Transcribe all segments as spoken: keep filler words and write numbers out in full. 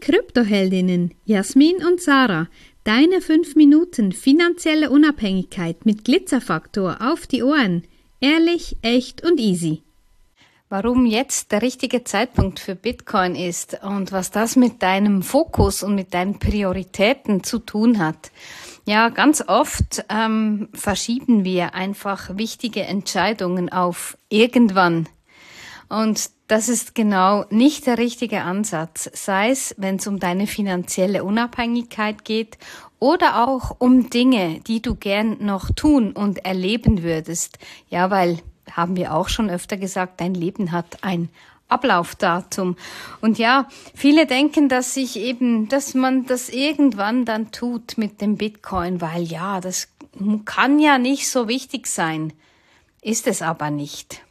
Kryptoheldinnen Jasmin und Sarah. Deine fünf Minuten finanzielle Unabhängigkeit mit Glitzerfaktor auf die Ohren. Ehrlich, echt und easy. Warum jetzt der richtige Zeitpunkt für Bitcoin ist und was das mit deinem Fokus und mit deinen Prioritäten zu tun hat. Ja, ganz oft ähm, verschieben wir einfach wichtige Entscheidungen auf irgendwann. Und das ist genau nicht der richtige Ansatz, sei es, wenn es um deine finanzielle Unabhängigkeit geht oder auch um Dinge, die du gern noch tun und erleben würdest. Ja, weil, haben wir auch schon öfter gesagt, dein Leben hat ein Ablaufdatum. Und ja, viele denken, dass sich eben, dass man das irgendwann dann tut mit dem Bitcoin, weil ja, das kann ja nicht so wichtig sein. Ist es aber nicht.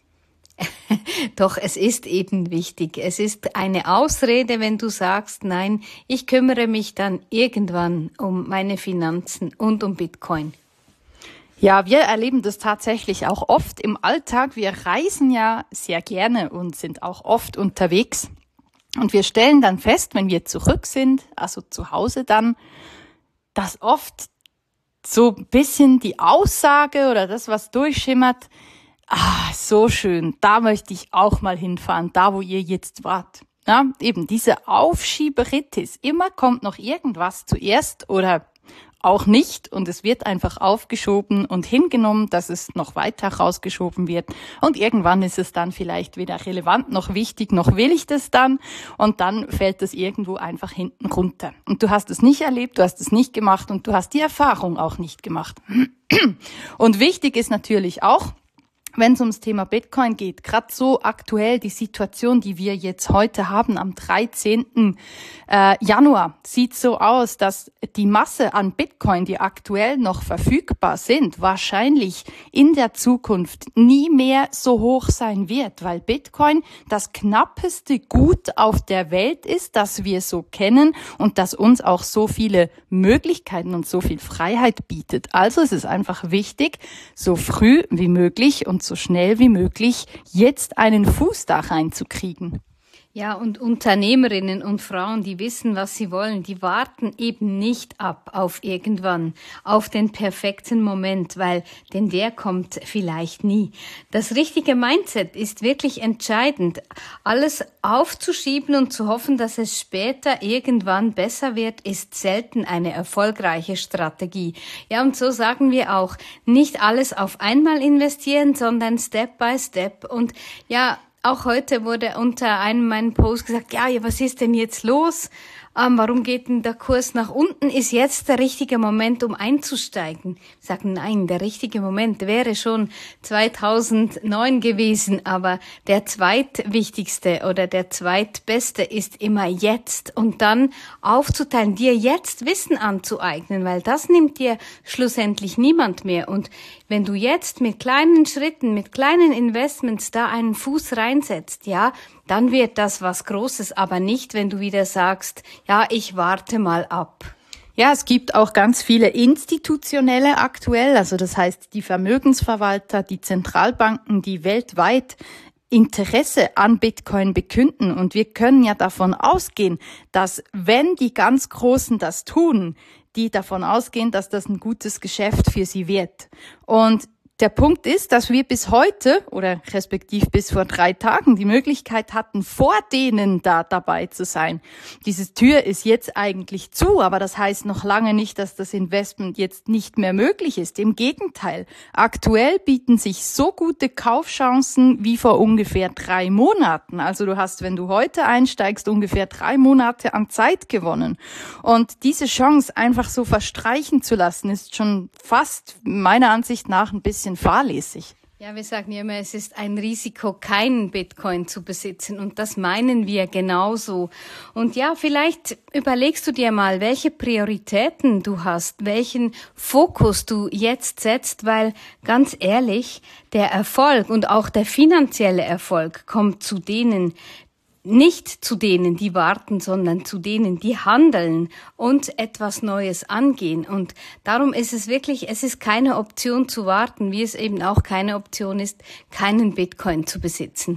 Doch, es ist eben wichtig. Es ist eine Ausrede, wenn du sagst, nein, ich kümmere mich dann irgendwann um meine Finanzen und um Bitcoin. Ja, wir erleben das tatsächlich auch oft im Alltag. Wir reisen ja sehr gerne und sind auch oft unterwegs. Und wir stellen dann fest, wenn wir zurück sind, also zu Hause dann, dass oft so ein bisschen die Aussage oder das, was durchschimmert, ah, so schön, da möchte ich auch mal hinfahren, da wo ihr jetzt wart. Ja, eben diese Aufschieberitis. Immer kommt noch irgendwas zuerst oder auch nicht und es wird einfach aufgeschoben und hingenommen, dass es noch weiter rausgeschoben wird und irgendwann ist es dann vielleicht weder relevant noch wichtig, noch will ich das dann und dann fällt das irgendwo einfach hinten runter. Und du hast es nicht erlebt, du hast es nicht gemacht und du hast die Erfahrung auch nicht gemacht. Und wichtig ist natürlich auch, wenn es ums Thema Bitcoin geht, gerade so aktuell die Situation, die wir jetzt heute haben, am dreizehnten Januar, sieht so aus, dass die Masse an Bitcoin, die aktuell noch verfügbar sind, wahrscheinlich in der Zukunft nie mehr so hoch sein wird, weil Bitcoin das knappeste Gut auf der Welt ist, das wir so kennen und das uns auch so viele Möglichkeiten und so viel Freiheit bietet. Also es ist einfach wichtig, so früh wie möglich und so schnell wie möglich jetzt einen Fuß da reinzukriegen. Ja, und Unternehmerinnen und Frauen, die wissen, was sie wollen, die warten eben nicht ab auf irgendwann, auf den perfekten Moment, weil denn der kommt vielleicht nie. Das richtige Mindset ist wirklich entscheidend. Alles aufzuschieben und zu hoffen, dass es später irgendwann besser wird, ist selten eine erfolgreiche Strategie. Ja, und so sagen wir auch, nicht alles auf einmal investieren, sondern Step by Step. Und ja, auch heute wurde unter einem meiner Posts gesagt, ja, ja, was ist denn jetzt los? Ähm, warum geht denn der Kurs nach unten? Ist jetzt der richtige Moment, um einzusteigen? Ich sage, nein, der richtige Moment wäre schon zweitausendneun gewesen, aber der zweitwichtigste oder der zweitbeste ist immer jetzt. Und dann aufzuteilen, dir jetzt Wissen anzueignen, weil das nimmt dir schlussendlich niemand mehr. Und wenn du jetzt mit kleinen Schritten, mit kleinen Investments da einen Fuß reinsetzt, ja, dann wird das was Großes, aber nicht, wenn du wieder sagst, ja, ich warte mal ab. Ja, es gibt auch ganz viele institutionelle aktuell, also das heißt die Vermögensverwalter, die Zentralbanken, die weltweit Interesse an Bitcoin bekünden. Und wir können ja davon ausgehen, dass wenn die ganz Großen das tun, die davon ausgehen, dass das ein gutes Geschäft für sie wird. Und der Punkt ist, dass wir bis heute oder respektiv bis vor drei Tagen die Möglichkeit hatten, vor denen da dabei zu sein. Diese Tür ist jetzt eigentlich zu, aber das heißt noch lange nicht, dass das Investment jetzt nicht mehr möglich ist. Im Gegenteil, aktuell bieten sich so gute Kaufchancen wie vor ungefähr drei Monaten. Also du hast, wenn du heute einsteigst, ungefähr drei Monate an Zeit gewonnen. Und diese Chance einfach so verstreichen zu lassen, ist schon fast meiner Ansicht nach ein bisschen fahrlässig. Ja, wir sagen ja immer, es ist ein Risiko, keinen Bitcoin zu besitzen und das meinen wir genauso. Und ja, vielleicht überlegst du dir mal, welche Prioritäten du hast, welchen Fokus du jetzt setzt, weil ganz ehrlich, der Erfolg und auch der finanzielle Erfolg kommt zu denen, nicht zu denen, die warten, sondern zu denen, die handeln und etwas Neues angehen. Und darum ist es wirklich, es ist keine Option zu warten, wie es eben auch keine Option ist, keinen Bitcoin zu besitzen.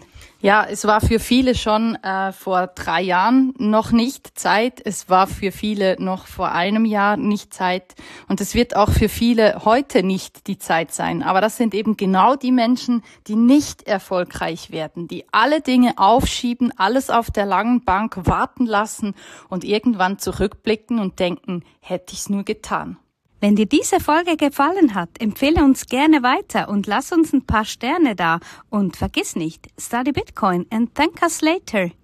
Ja, es war für viele schon äh, vor drei Jahren noch nicht Zeit. Es war für viele noch vor einem Jahr nicht Zeit. Und es wird auch für viele heute nicht die Zeit sein. Aber das sind eben genau die Menschen, die nicht erfolgreich werden, die alle Dinge aufschieben, alles auf der langen Bank warten lassen und irgendwann zurückblicken und denken, hätte ich's nur getan. Wenn dir diese Folge gefallen hat, empfehle uns gerne weiter und lass uns ein paar Sterne da. Und vergiss nicht, study Bitcoin and thank us later.